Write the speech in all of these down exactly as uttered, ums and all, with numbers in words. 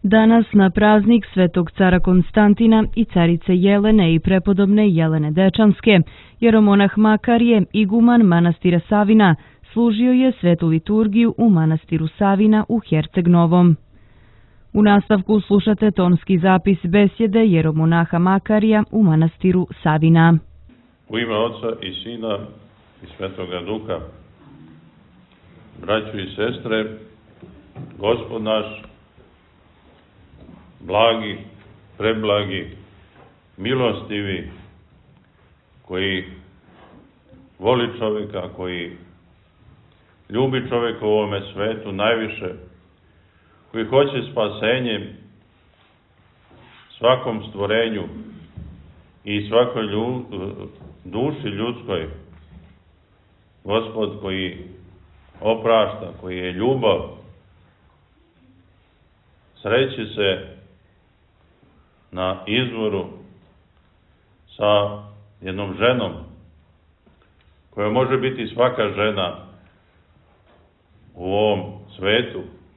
Danas na praznik Svetog cara Konstantina i carice Jelene i prepodobne Jelene Dečanske, jeromonah Makarije, iguman manastira Savina, služio je svetu liturgiju u manastiru Savina u Herceg Novom. U nastavku slušate tonski zapis besjede jeromonaha Makarija u manastiru Savina. U ime Oca i Sina i Svetoga Duha, braćo i sestre, Gospod naš, blagi, preblagi, milostivi, koji voli čovjeka, koji ljubi čovjeka u ovome svetu najviše, koji hoće spasenje svakom stvorenju i svakoj lju, duši ljudskoj, Gospod koji oprašta, koji je ljubav, sreći se na izvoru sa jednom ženom, koja može biti svaka žena u ovom svetu.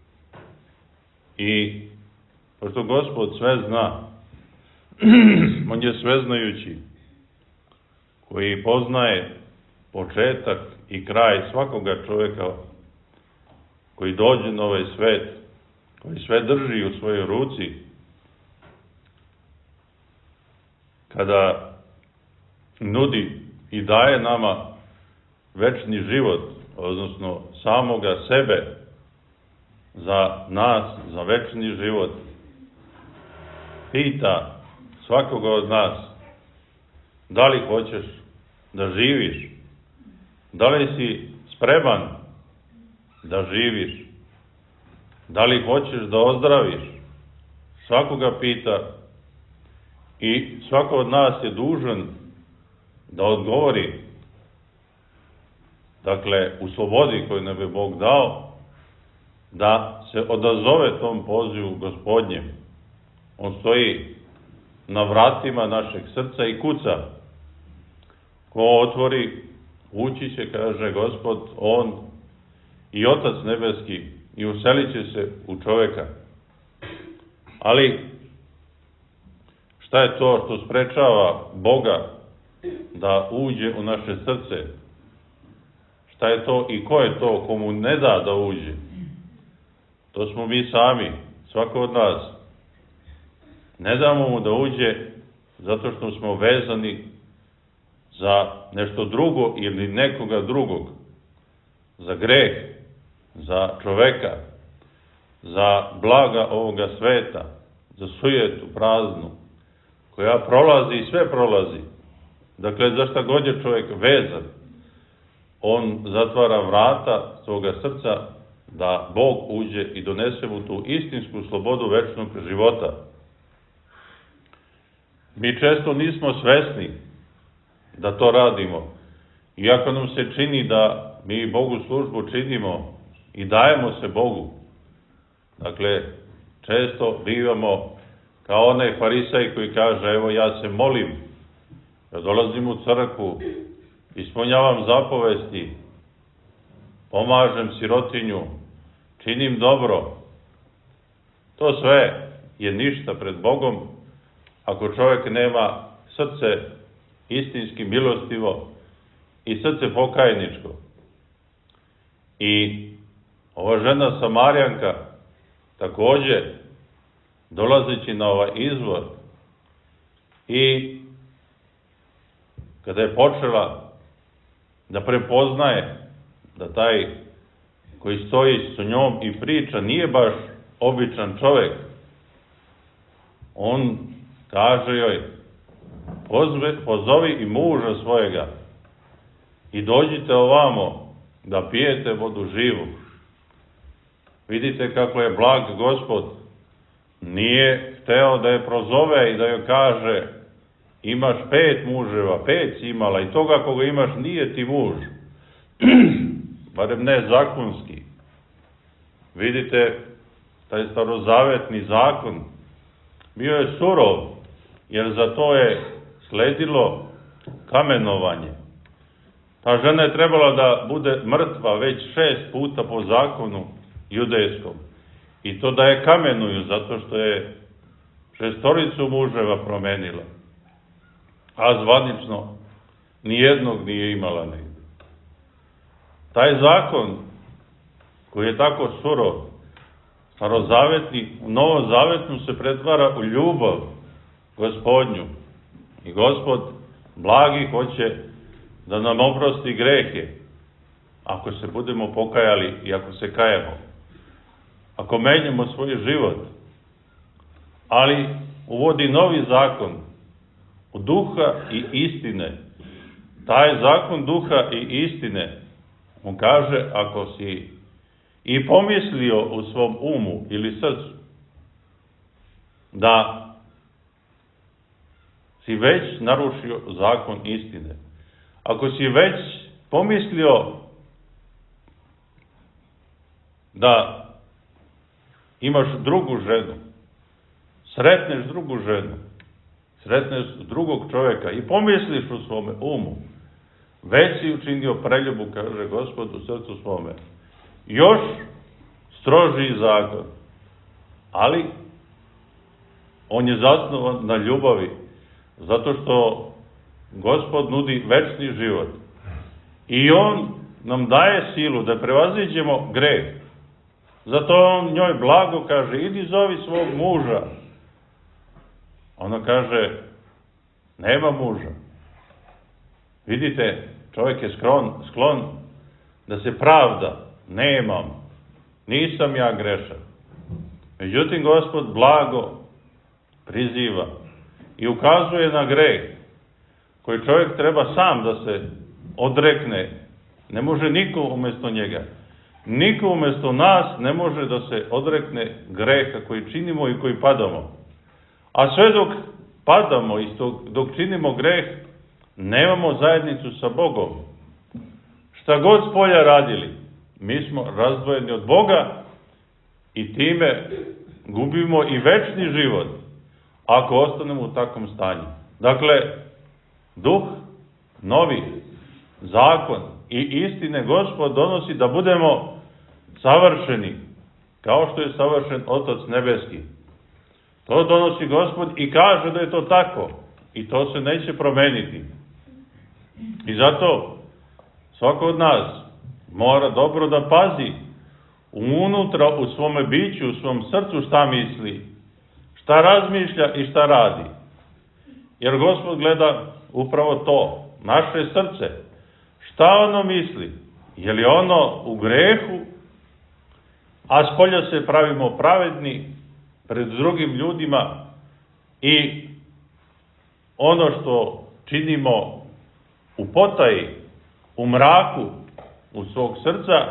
I pošto Gospod sve zna, On je sveznajući, koji poznaje početak i kraj svakoga čovjeka koji dođe na ovaj svet, koji sve drži u svojoj ruci, kada nudi i daje nama večni život, odnosno samoga sebe za nas, za večni život, pita svakoga od nas da li hoćeš da živiš, da li si spreman da živiš, da li hoćeš da ozdraviš, svakoga pita i svako od nas je dužan da odgovori, dakle u slobodi koju nam je Bog dao, da se odazove tom pozivu Gospodnjem. On stoji na vratima našeg srca i kuca. Ko otvori, ući će, kaže Gospod, On i Otac nebeski, i uselit će se u čovjeka. Ali šta je to što sprečava Boga da uđe u naše srce? Šta je to i ko je to komu ne da da uđe? To smo mi sami, svako od nas. Ne damo mu da uđe zato što smo vezani za nešto drugo ili nekoga drugog. Za greh, za čoveka, za blaga ovoga sveta, za sujetu praznu, koja prolazi i sve prolazi. Dakle, za šta god je čovjek vezan, on zatvara vrata svoga srca da Bog uđe i donese mu tu istinsku slobodu večnog života. Mi često nismo svesni da to radimo, iako nam se čini da mi Bogu službu činimo i dajemo se Bogu. Dakle, često bivamo kao onaj farisej koji kaže, evo ja se molim, ja dolazim u crkvu, ispunjavam zapovesti, pomažem sirotinju, činim dobro. To sve je ništa pred Bogom ako čovjek nema srce istinski milostivo i srce pokajničko. I ova žena Samarijanka također, dolazeći na ovaj izvor, i kada je počela da prepoznaje da taj koji stoji s njom i priča nije baš običan čovjek, on kaže joj, pozve, pozovi i muža svojega i dođite ovamo da pijete vodu živu. Vidite kako je blag Gospod. Nije hteo da je prozove i da joj kaže, imaš pet muževa, pet si imala i toga koga imaš nije ti muž. Barem ne zakonski. Vidite, taj starozavetni zakon bio je surov, jer za to je sledilo kamenovanje. Ta žena je trebala da bude mrtva već šest puta po zakonu judejskom. I to da je kamenuju, zato što je šestoricu muževa promenila. A zvanično nijednog nije imala negdje. Taj zakon, koji je tako surov, starozavetni, u novozavetnu se pretvara u ljubav Gospodnju. I Gospod blagi hoće da nam oprosti grehe, ako se budemo pokajali i ako se kajemo. Ako menjamo svoj život, ali uvodi novi zakon u duha i istine. Taj zakon duha i istine, on kaže, ako si i pomislio u svom umu ili srcu da si već narušio zakon istine, ako si već pomislio da imaš drugu ženu, sretneš drugu ženu, sretneš drugog čovjeka i pomisliš u svome umu, već si učinio preljubu, kaže Gospod, u srcu svome. Još strožiji zakon, ali on je zasnovan na ljubavi, zato što Gospod nudi večni život. I on nam daje silu da prevaziđemo greh. Zato on njoj blago kaže, idi zovi svog muža. Ona kaže, nema muža. Vidite, čovjek je sklon, sklon da se pravda, nemam, nisam ja grešan. Međutim, Gospod blago priziva i ukazuje na greh koji čovjek treba sam da se odrekne. Ne može niko umjesto njega. Niko umjesto nas ne može da se odrekne greha koji činimo i koji padamo. A sve dok padamo i dok činimo greh, nemamo zajednicu sa Bogom. Šta god s polja radili, mi smo razdvojeni od Boga i time gubimo i večni život ako ostanemo u takvom stanju. Dakle, duh, novi zakon i istine Gospod donosi da budemo savršeni, kao što je savršen Otac nebeski. To donosi Gospod i kaže da je to tako. I to se neće promeniti. I zato svako od nas mora dobro da pazi unutra u svome biću, u svom srcu šta misli, šta razmišlja i šta radi. Jer Gospod gleda upravo to, naše srce. Šta ono misli? Je li ono u grehu, a spolja se pravimo pravedni pred drugim ljudima i ono što činimo u potaji, u mraku, u svog srca,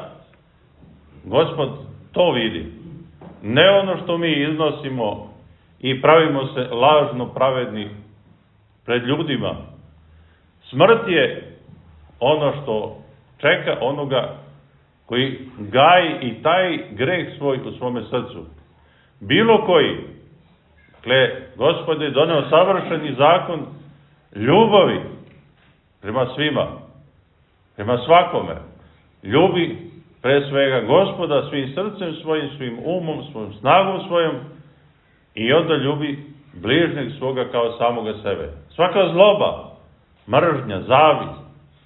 Gospod to vidi. Ne ono što mi iznosimo i pravimo se lažno pravedni pred ljudima. Smrt je ono što čeka onoga koji gaji i taj greh svoj u svome srcu. Bilo koji. Dakle, Gospod je doneo savršeni zakon ljubavi prema svima, prema svakome. Ljubi pre svega Gospoda svim srcem svojim, svim umom, svojom snagom svojom i onda ljubi bližnjeg svoga kao samoga sebe. Svaka zloba, mržnja, zavist,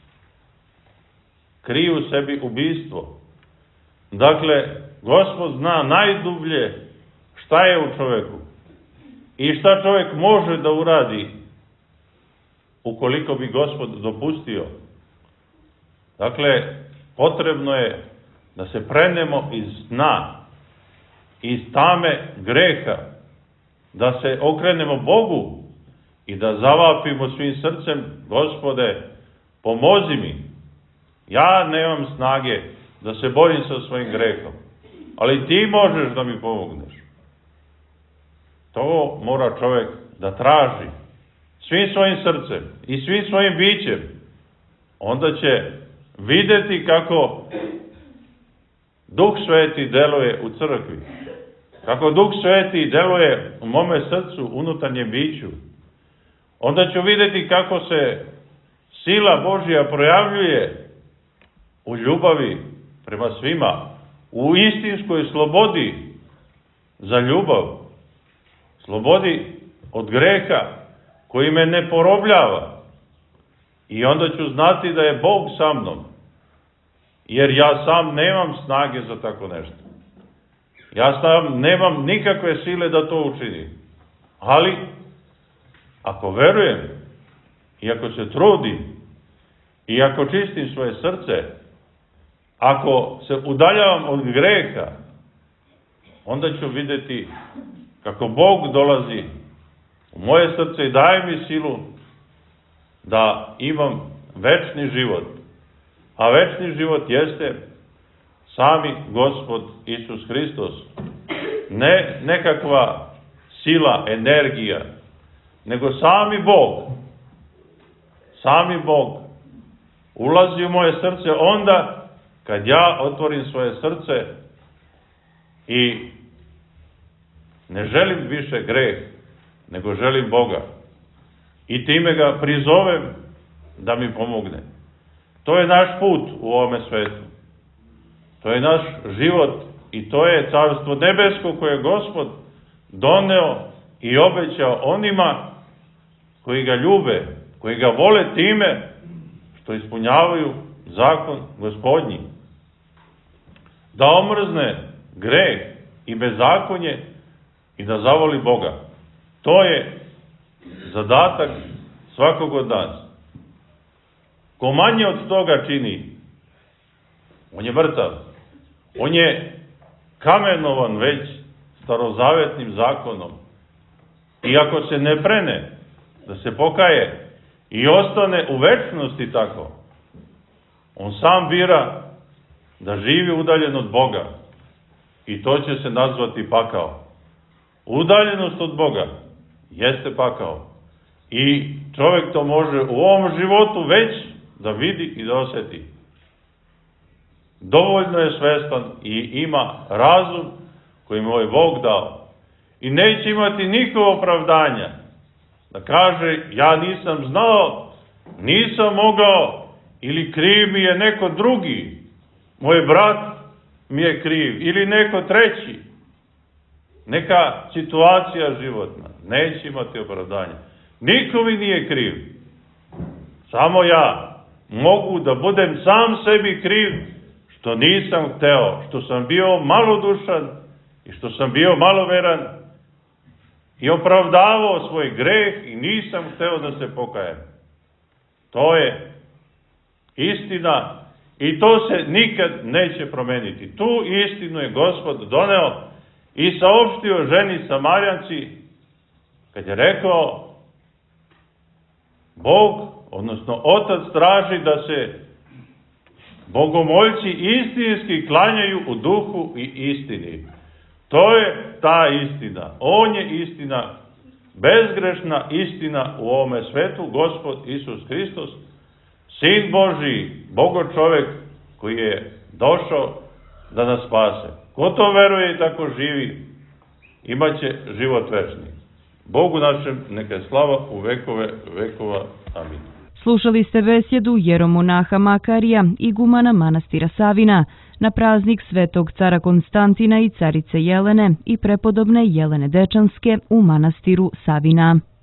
kriju u sebi ubistvo. Dakle, Gospod zna najdublje šta je u čovjeku i šta čovjek može da uradi ukoliko bi Gospod dopustio. Dakle, potrebno je da se prenemo iz sna, iz tame greha, da se okrenemo Bogu i da zavapimo svim srcem, Gospode, pomozi mi. Ja nemam snage da se borim sa svojim grehom, ali ti možeš da mi pomogneš. To mora čovjek da traži svim svojim srcem i svim svojim bićem. Onda će vidjeti kako Duh Sveti deluje u crkvi, kako Duh Sveti deluje u mome srcu, unutarnjem biću. Onda ću vidjeti kako se sila Božja projavljuje u ljubavi prema svima, u istinskoj slobodi za ljubav, slobodi od greha koji me ne porobljava. I onda ću znati da je Bog sa mnom, jer ja sam nemam snage za tako nešto. Ja sam nemam nikakve sile da to učinim. Ali, ako verujem, i ako se trudim, i ako čistim svoje srce, ako se udaljavam od greha, onda ću vidjeti kako Bog dolazi u moje srce i daje mi silu da imam večni život. A večni život jeste sami Gospod Isus Hristos. Ne nekakva sila, energija, nego sami Bog. Sami Bog ulazi u moje srce onda kad ja otvorim svoje srce i ne želim više greh, nego želim Boga. I time ga prizovem da mi pomogne. To je naš put u ovome svetu. To je naš život i to je carstvo nebesko koje je Gospod doneo i obećao onima koji ga ljube, koji ga vole time što ispunjavaju zakon Gospodnji. Da omrzne greh i bezakonje i da zavoli Boga. To je zadatak svakog od nas. Ko manje od toga čini, on je mrtav. On je kamenovan već starozavetnim zakonom. I ako se ne prene, da se pokaje i ostane u večnosti tako, on sam bira da živi udaljen od Boga. I to će se nazvati pakao. Udaljenost od Boga jeste pakao. I čovjek to može u ovom životu već da vidi i da osjeti. Dovoljno je svestan i ima razum koji mu je Bog dao. I neće imati nikakvo opravdanja da kaže ja nisam znao, nisam mogao ili kriv mi je neko drugi. Moj brat mi je kriv ili neko treći. Neka situacija životna. Neće imati opravdanja. Niko mi nije kriv. Samo ja mogu da budem sam sebi kriv što nisam hteo, što sam bio malodušan i što sam bio maloveran i opravdavao svoj greh i nisam hteo da se pokajem. To je istina i to se nikad neće promeniti. Tu istinu je Gospod doneo i saopštio ženi Samarjanci kad je rekao Bog, odnosno Otac traži da se bogomoljci istinski klanjaju u duhu i istini. To je ta istina. On je istina, bezgrešna istina u ovome svetu, Gospod Isus Hristos, Sin Božiji, Bogo čovjek koji je došao da nas spase. Ko to veruje i tako živi, imaće život večni. Bogu našem neka je slava u vekove vekova. Amin. Slušali ste besjedu jeromonaha Makarija, igumana manastira Savina, na praznik Svetog cara Konstantina i carice Jelene i prepodobne Jelene Dečanske u manastiru Savina.